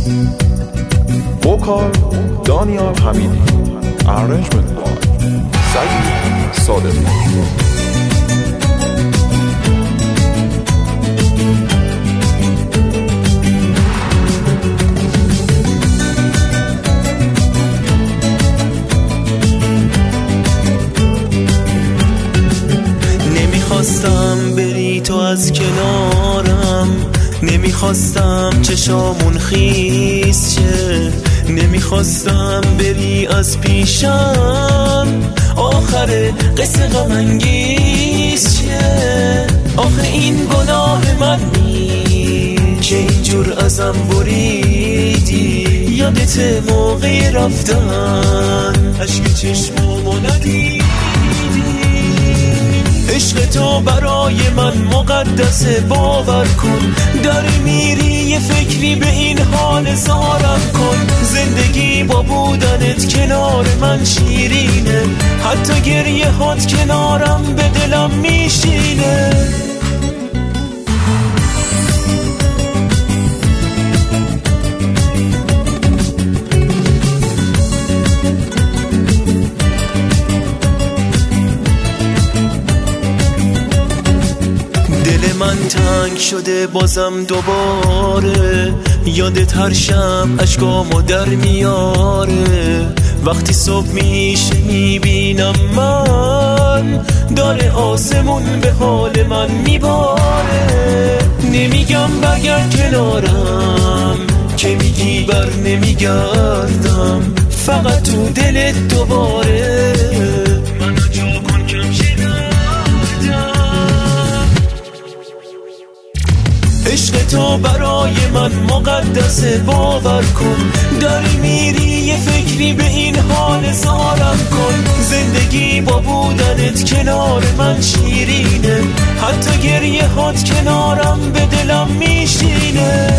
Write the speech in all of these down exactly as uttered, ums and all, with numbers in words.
وکال دانیال حمیدی، Arrangement by سعید صادقی. نمیخواستم بری تو از کنارم، نمیخواستم چشامون خیس شه، نمیخواستم بری از پیشم، آخر قصه غم انگیز شه. آخه این گناه من نیست که اینجور ازم بریدی، یادت موقع رفتن اشک چشمامو ندیدی. عشق تو برای من مقدسه، باور کن داری میری یه فکری به این حال زارم کن. زندگی با بودنت کنار من شیرینه، حتی گریه هات کنارم به دلم میشینه. من تنگ شده بازم دوباره، یادت هر شب اشکامو در میاره. وقتی صبح میشه میبینم من، داره آسمون به حال من میباره. نمیگم برگرد کنارم که میگی بر نمیگردم، فقط تو دلت دوباره منو جا کن کم شدم. عشق تو برای من مقدسه، باور کن داری میری یه فکری به این حال زارم کن. زندگی با بودنت کنار من شیرینه، حتی گریه هات کنارم به دلم میشینه.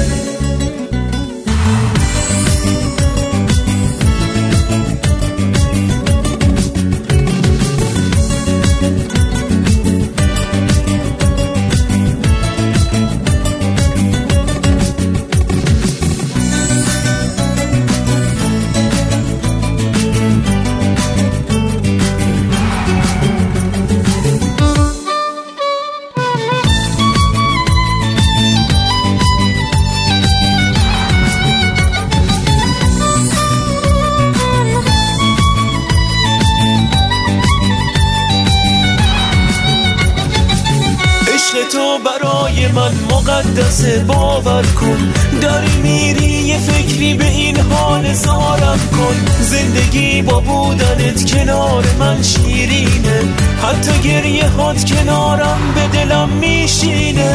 تو برای من مقدسه، باور کن داری میری یه فکری به این حال زارم کن. زندگی با بودنت کنار من شیرینه، حتی گریه هات کنارم به دلم میشینه.